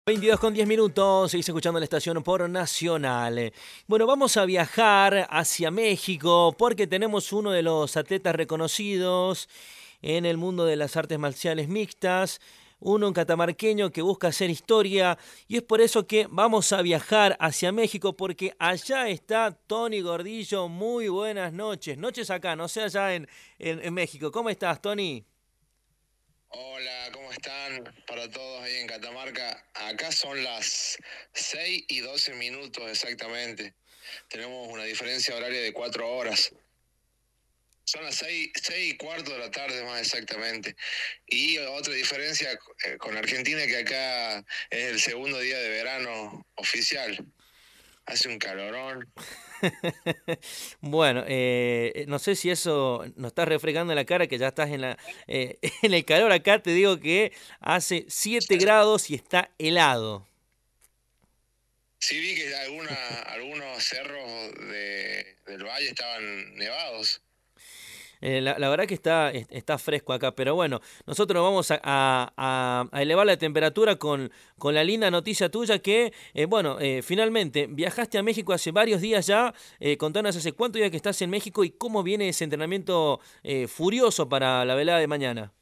22:10, seguís escuchando la estación por Nacional. Bueno, vamos a viajar hacia México porque tenemos uno de los atletas reconocidos en el mundo de las artes marciales mixtas, un catamarqueño que busca hacer historia y es por eso que vamos a viajar hacia México porque allá está Tony Gordillo. Muy buenas noches, noches acá, no sé allá en México. ¿Cómo estás, Tony? Hola, ¿cómo están? Para todos ahí en Catamarca. Acá son las 6:12 exactamente. Tenemos una diferencia horaria de 4 horas. Son las 6:15 de la tarde más exactamente. Y otra diferencia con Argentina, que acá es el segundo día de verano oficial. Hace un calorón. Bueno, no sé si eso nos está refrescando en la cara que ya estás en el calor. Acá te digo que hace 7 grados y está helado. Sí vi que algunos cerros del valle estaban nevados. La verdad que está fresco acá, pero bueno, nosotros vamos a elevar la temperatura con la linda noticia tuya que, bueno, finalmente viajaste a México hace varios días ya. Contanos hace cuántos días que estás en México y cómo viene ese entrenamiento furioso para la velada de mañana.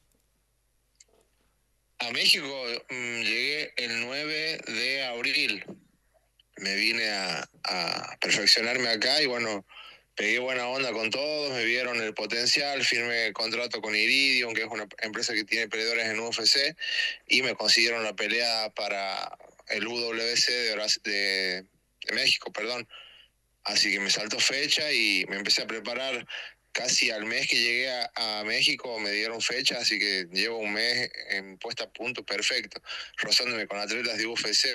A México llegué el 9 de abril. Me vine a perfeccionarme acá y bueno, pegué buena onda con todos, me vieron el potencial, firmé contrato con Iridium, que es una empresa que tiene peleadores en UFC, y me consiguieron la pelea para el UWC de México, perdón. Así que me saltó fecha y me empecé a preparar. Casi al mes que llegué a México me dieron fecha, así que llevo un mes en puesta a punto perfecto, rozándome con atletas de UFC,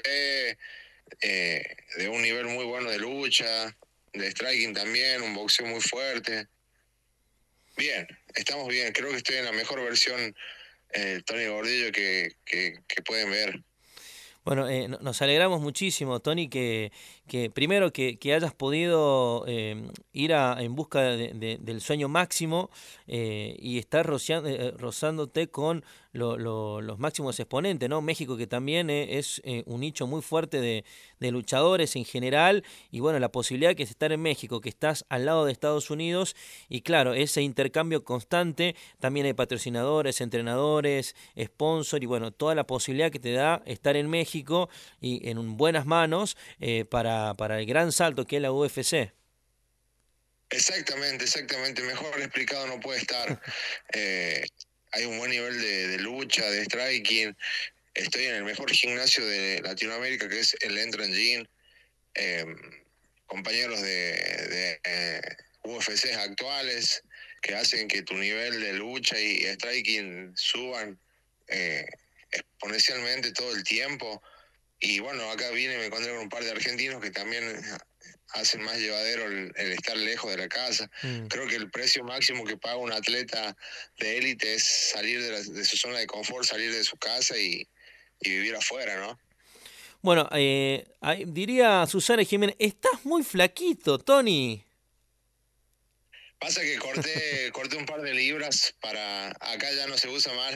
de un nivel muy bueno de lucha, de striking también, un boxeo muy fuerte. Bien, estamos bien, creo que estoy en la mejor versión Tony Gordillo que pueden ver. Bueno, nos alegramos muchísimo, Tony, que primero que hayas podido ir en busca del sueño máximo y estar rozándote con los máximos exponentes, ¿no? México, que también es un nicho muy fuerte de luchadores en general, y bueno, la posibilidad que es estar en México, que estás al lado de Estados Unidos, y claro, ese intercambio constante, también hay patrocinadores, entrenadores, sponsor, y bueno, toda la posibilidad que te da estar en México y en buenas manos para el gran salto que es la UFC. Exactamente, mejor explicado no puede estar. Eh, Hay un buen nivel de lucha, de striking. Estoy en el mejor gimnasio de Latinoamérica, que es el Entrance Gym. Eh, Compañeros de UFCs actuales que hacen que tu nivel de lucha y striking suban eh, exponencialmente todo el tiempo. Y bueno, acá vine y me encontré con un par de argentinos que también hacen más llevadero el estar lejos de la casa. Mm. Creo que el precio máximo que paga un atleta de élite es salir de su zona de confort, salir de su casa y vivir afuera, ¿no? Bueno, diría Susana Jiménez, estás muy flaquito, Tony. Pasa que corté un par de libras para... Acá ya no se usa más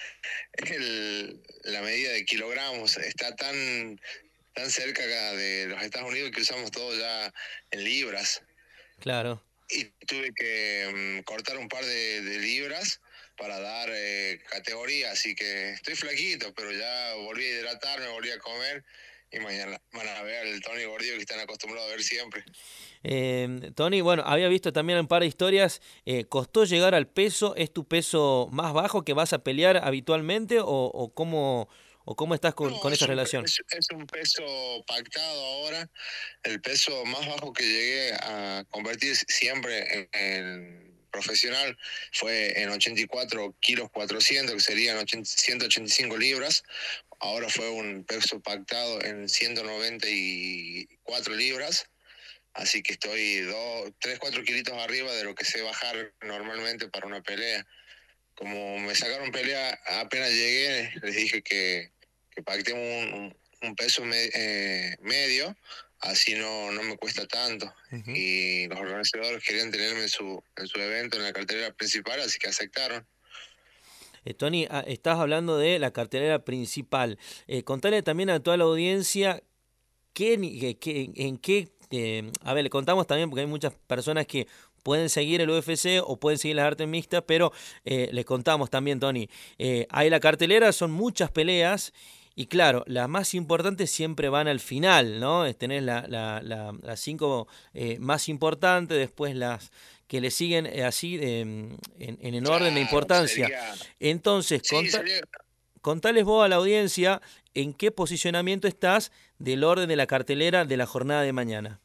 la medida de kilogramos. Está tan cerca acá de los Estados Unidos que usamos todo ya en libras. Claro. Y tuve que cortar un par de libras para dar categoría. Así que estoy flaquito, pero ya volví a hidratarme, volví a comer. Y mañana van a ver el Tony Gordillo que están acostumbrados a ver siempre. Tony, bueno, había visto también un par de historias. ¿Costó llegar al peso? ¿Es tu peso más bajo que vas a pelear habitualmente o cómo estás No, con esa relación? es un peso pactado ahora. El peso más bajo que llegué a convertir siempre en profesional fue en 84 kilos 400, que serían 185 libras. Ahora fue un peso pactado en 194 libras. Así que estoy 3, 4 kilitos arriba de lo que sé bajar normalmente para una pelea. Como me sacaron pelea apenas llegué, les dije que pactemos un peso medio, así no me cuesta tanto. Ujú. Y los organizadores querían tenerme en su evento, en la cartelera principal, así que aceptaron. Tony, estás hablando de la cartelera principal. Contale también a toda la audiencia en qué... a ver, le contamos también porque hay muchas personas que pueden seguir el UFC o pueden seguir las artes mixtas, pero les contamos también, Tony. Hay la cartelera, son muchas peleas. Y claro, las más importantes siempre van al final, ¿no? Tenés las cinco más importantes, después las que le siguen así en orden de Claro, importancia. sería, Entonces, sí, sería. contales vos a la audiencia en qué posicionamiento estás del orden de la cartelera de la jornada de mañana.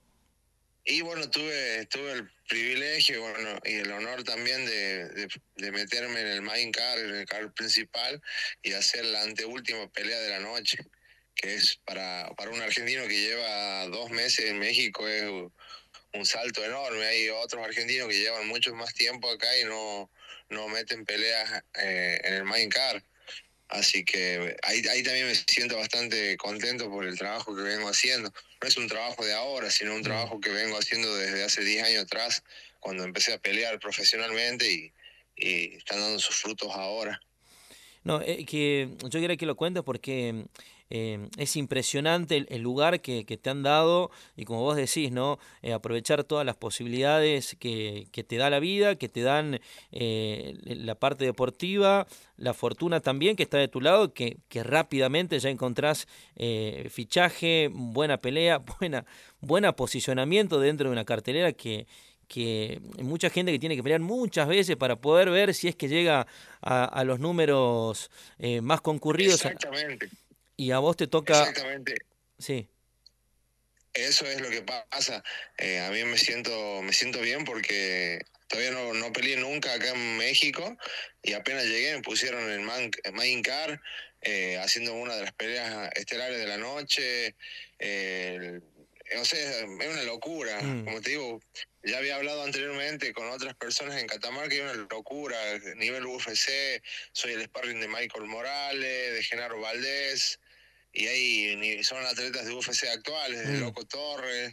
Y bueno, tuve el privilegio, bueno, y el honor también de meterme en el main card, en el card principal, y hacer la anteúltima pelea de la noche, que es para un argentino que lleva 2 meses en México, es un salto enorme. Hay otros argentinos que llevan mucho más tiempo acá y no meten peleas en el main card. Así que ahí también me siento bastante contento por el trabajo que vengo haciendo. No es un trabajo de ahora, sino un Mm. trabajo que vengo haciendo desde hace 10 años atrás, cuando empecé a pelear profesionalmente y están dando sus frutos ahora. No, que yo quería que lo cuentes porque es impresionante el lugar que te han dado y como vos decís, ¿no? Aprovechar todas las posibilidades que te da la vida, que te dan la parte deportiva, la fortuna también que está de tu lado, que rápidamente ya encontrás fichaje, buena pelea, buena posicionamiento dentro de una cartelera que hay mucha gente que tiene que pelear muchas veces para poder ver si es que llega a los números más concurridos Exactamente, y a vos te toca, exactamente. sí, Eso es lo que pasa. A mí me siento bien porque todavía no peleé nunca acá en México y apenas llegué me pusieron en el main card, haciendo una de las peleas estelares de la noche. eh, o sea, es una locura. mm, Como te digo, ya había hablado anteriormente con otras personas en Catamarca y es una locura. Nivel UFC, soy el sparring de Michael Morales, de Genaro Valdés, y son atletas de UFC actuales, de mm. Loco Torres,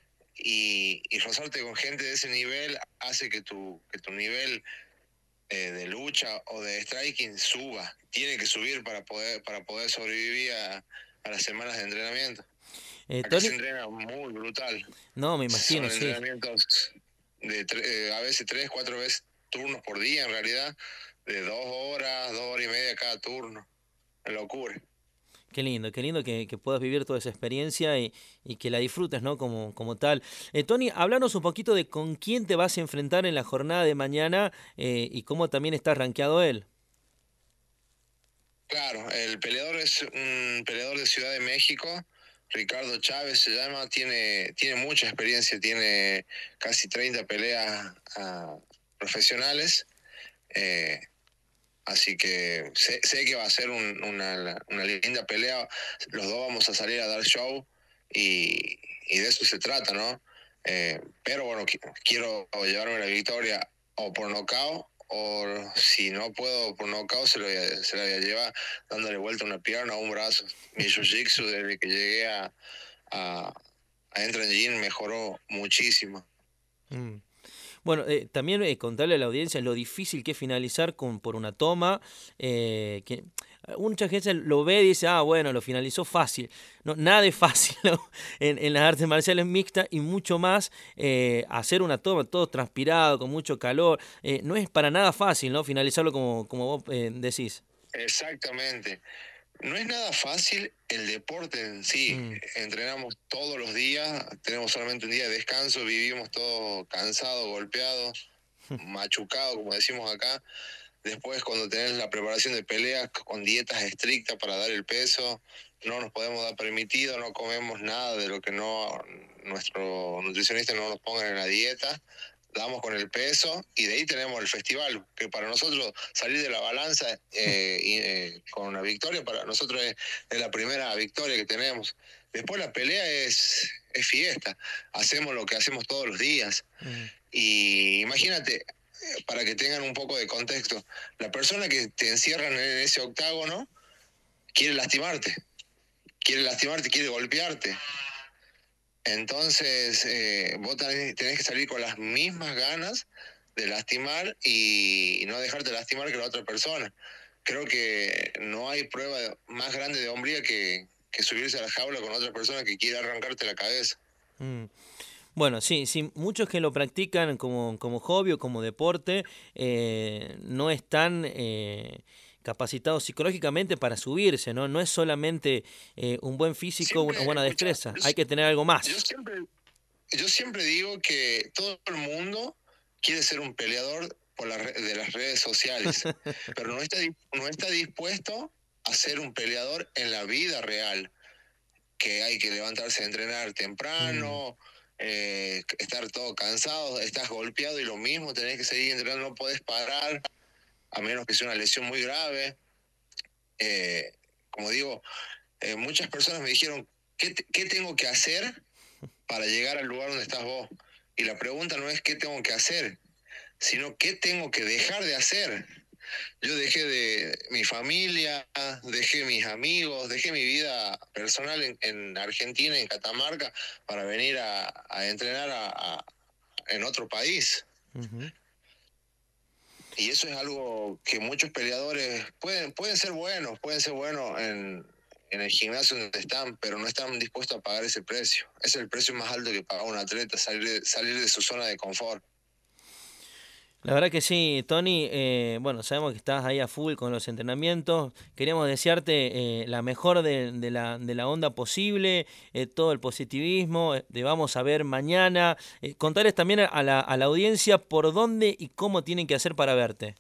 y rozarte con gente de ese nivel hace que tu nivel de lucha o de striking suba. Tiene que subir para poder sobrevivir a las semanas de entrenamiento. Acá se Tony, entrena muy brutal. no, me Son imagino, sí. entrenamientos a veces 3, 4 veces turnos por día, en realidad, de 2 horas, 2 horas y media cada turno. Es locura. Qué lindo que puedas vivir toda esa experiencia y que la disfrutes, ¿no? Como tal. Tony, háblanos un poquito de con quién te vas a enfrentar en la jornada de mañana y cómo también está rankeado él. Claro, el peleador es un peleador de Ciudad de México, Ricardo Chávez se llama, tiene mucha experiencia, tiene casi 30 peleas profesionales, eh, así que sé que va a ser una linda pelea. Los dos vamos a salir a dar show y de eso se trata, ¿no? Pero bueno, quiero llevarme la victoria o por nocaut, o si no puedo por nocaut, se la voy a llevar dándole vuelta una pierna o un brazo. Mi jiu-jitsu desde que llegué a, a Entrance Gym mejoró muchísimo. Mm. Bueno, también contarle a la audiencia lo difícil que es finalizar por una toma, que mucha gente lo ve y dice, ah, bueno, lo finalizó fácil. No, nada es fácil, ¿no? En las artes marciales mixtas y mucho más hacer una toma, todo transpirado, con mucho calor. No es para nada fácil, ¿no? Finalizarlo como vos decís. Exactamente. No es nada fácil el deporte en sí. Mm. Entrenamos todos los días, tenemos solamente un día de descanso, vivimos todo cansado, golpeado, machucado, como decimos acá. Después, cuando tenés la preparación de peleas con dietas estrictas para dar el peso, no nos podemos dar permitido, no comemos nada de lo que no nuestro nutricionista no nos ponga en la dieta. Damos con el peso y de ahí tenemos el festival, que para nosotros salir de la balanza con una victoria, para nosotros es la primera victoria que tenemos. Después la pelea es fiesta, hacemos lo que hacemos todos los días. Mm. Y imagínate, para que tengan un poco de contexto, la persona que te encierran en ese octágono quiere lastimarte, quiere golpearte. Entonces, vos tenés que salir con las mismas ganas de lastimar y no dejarte lastimar que la otra persona. Creo que no hay prueba más grande de hombría que subirse a la jaula con otra persona que quiera arrancarte la cabeza. Mm. Bueno, sí, sí, muchos que lo practican como hobby o como deporte no están capacitados psicológicamente para subirse, ¿no? No es solamente un buen físico, Siempre, una buena escucha, destreza, hay que tener algo yo más. siempre, yo siempre digo que todo el mundo quiere ser un peleador de las redes sociales, pero no está dispuesto a ser un peleador en la vida real, que hay que levantarse a entrenar Mm, temprano, estar todo cansado, estás golpeado y lo mismo, tenés que seguir entrenando, no podés parar, a menos que sea una lesión muy grave. Eh, Como digo, muchas personas me dijeron, ¿qué tengo que hacer para llegar al lugar donde estás vos? Y la pregunta no es qué tengo que hacer, sino qué tengo que dejar de hacer. Yo dejé de mi familia, dejé mis amigos, dejé mi vida personal en Argentina, en Catamarca, para venir a entrenar en otro país. ujú. Y eso es algo que muchos peleadores pueden ser buenos en el gimnasio donde están, pero no están dispuestos a pagar ese precio. Es el precio más alto que paga un atleta, salir de su zona de confort. La verdad que sí, Tony. Bueno, sabemos que estás ahí a full con los entrenamientos. Queríamos desearte la mejor de la onda posible, todo el positivismo. Te vamos a ver mañana. Contarles también a la audiencia por dónde y cómo tienen que hacer para verte.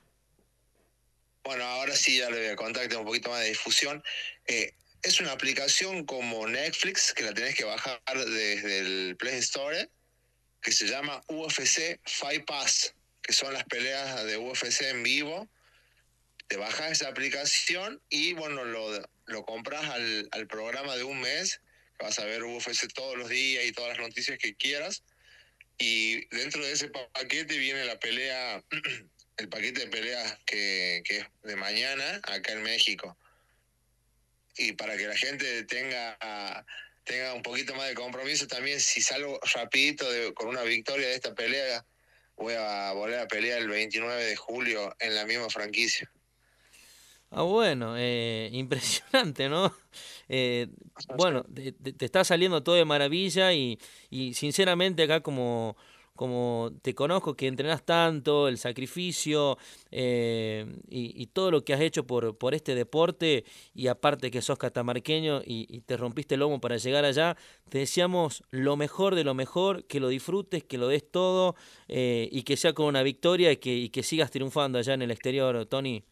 Bueno, ahora sí ya le voy a contar que tengo un poquito más de difusión. Eh, es una aplicación como Netflix que la tenés que bajar desde el Play Store, que se llama UFC Fight Pass, que son las peleas de UFC en vivo. Te bajas esa aplicación y bueno, lo compras al programa de un mes, que vas a ver UFC todos los días y todas las noticias que quieras. Y dentro de ese paquete viene la pelea, el paquete de peleas que es de mañana acá en México. Y para que la gente tenga un poquito más de compromiso también, si salgo rapidito con una victoria de esta pelea, voy a volver a pelear el 29 de julio en la misma franquicia. Ah, bueno, impresionante, ¿no? Eh, bueno, te está saliendo todo de maravilla y sinceramente acá como te conozco que entrenás tanto, el sacrificio y todo lo que has hecho por este deporte y aparte que sos catamarqueño y te rompiste el lomo para llegar allá, te deseamos lo mejor de lo mejor, que lo disfrutes, que lo des todo y que sea con una victoria y que sigas triunfando allá en el exterior, Tony.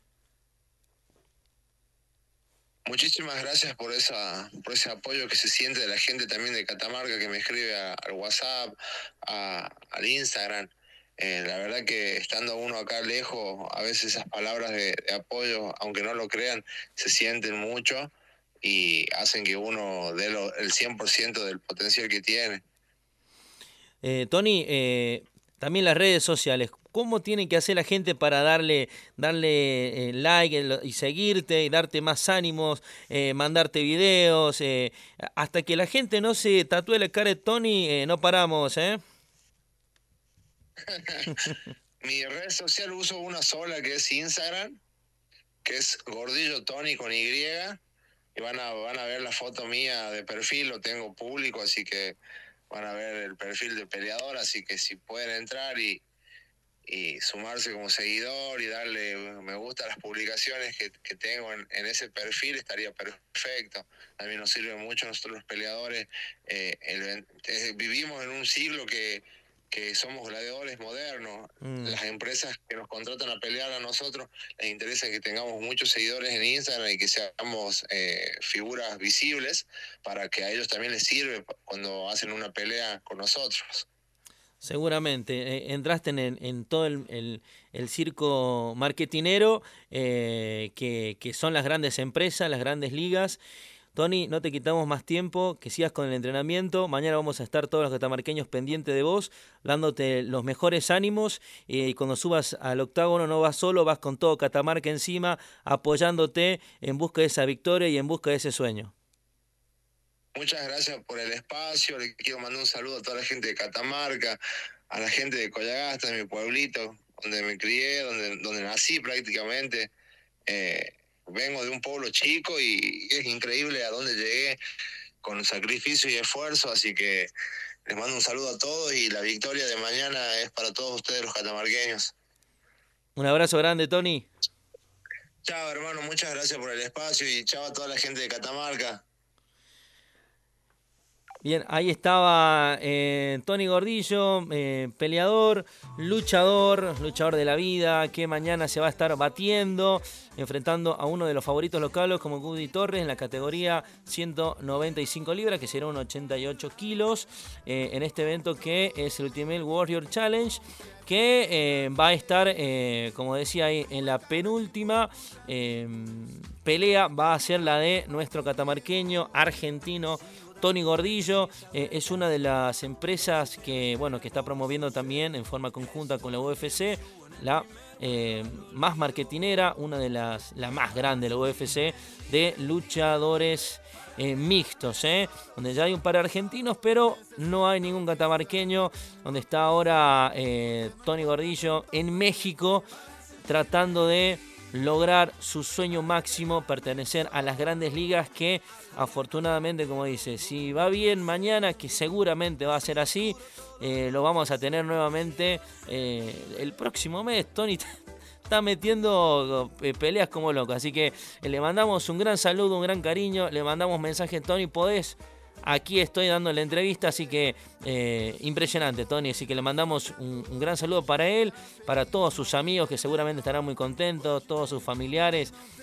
Muchísimas gracias por ese apoyo que se siente de la gente también de Catamarca que me escribe al WhatsApp, al Instagram. La verdad que estando uno acá lejos, a veces esas palabras de apoyo, aunque no lo crean, se sienten mucho y hacen que uno dé el 100% del potencial que tiene. Tony, también las redes sociales, ¿cómo tiene que hacer la gente para darle like y seguirte y darte más ánimos, mandarte videos? Hasta que la gente no se tatúe la cara de Tony, no paramos, ¿eh? Mi red social uso una sola que es Instagram, que es Gordillo Tony con Y. Y van a ver la foto mía de perfil, lo tengo público, así que van a ver el perfil de peleador, así que si pueden entrar y sumarse como seguidor y darle me gusta a las publicaciones que tengo en ese perfil, estaría perfecto. A mí nos sirve mucho nosotros los peleadores. Vivimos en un siglo que somos gladiadores modernos. Mm. Las empresas que nos contratan a pelear a nosotros les interesa que tengamos muchos seguidores en Instagram y que seamos figuras visibles para que a ellos también les sirve cuando hacen una pelea con nosotros. Seguramente, entraste en todo el circo marketinero que son las grandes empresas, las grandes ligas. Tony, no te quitamos más tiempo, que sigas con el entrenamiento. Mañana vamos a estar todos los catamarqueños pendientes de vos, dándote los mejores ánimos. Y cuando subas al octágono no vas solo, vas con todo Catamarca encima, apoyándote en busca de esa victoria y en busca de ese sueño. Muchas gracias por el espacio. Le quiero mandar un saludo a toda la gente de Catamarca. a la gente de Coyagasta, mi pueblito, donde me crié, donde nací prácticamente. Vengo de un pueblo chico y es increíble a dónde llegué con sacrificio y esfuerzo, así que les mando un saludo a todos y la victoria de mañana es para todos ustedes los catamarqueños. Un abrazo grande, Tony. Chao, hermano, muchas gracias por el espacio y chao a toda la gente de Catamarca. Bien, ahí estaba Tony Gordillo, peleador, luchador de la vida, que mañana se va a estar batiendo, enfrentando a uno de los favoritos locales como Woody Torres en la categoría 195 libras, que será un 88 kilos, en este evento que es el Ultimate Warrior Challenge, que va a estar, como decía ahí, en la penúltima pelea, va a ser la de nuestro catamarqueño argentino Tony Gordillo. Es una de las empresas que está promoviendo también en forma conjunta con la UFC, la más marketinera, una de la más grande de la UFC, de luchadores mixtos, donde ya hay un par de argentinos, pero no hay ningún catamarqueño, donde está ahora Tony Gordillo en México, tratando de lograr su sueño máximo, pertenecer a las grandes ligas, que afortunadamente, como dice, si va bien mañana, que seguramente va a ser así, lo vamos a tener nuevamente el próximo mes. Tony está metiendo peleas como loco, así que le mandamos un gran saludo, un gran cariño, le mandamos mensaje: Tony, podés, aquí estoy dando la entrevista, así que impresionante, Tony, así que le mandamos un gran saludo para él, para todos sus amigos que seguramente estarán muy contentos, todos sus familiares,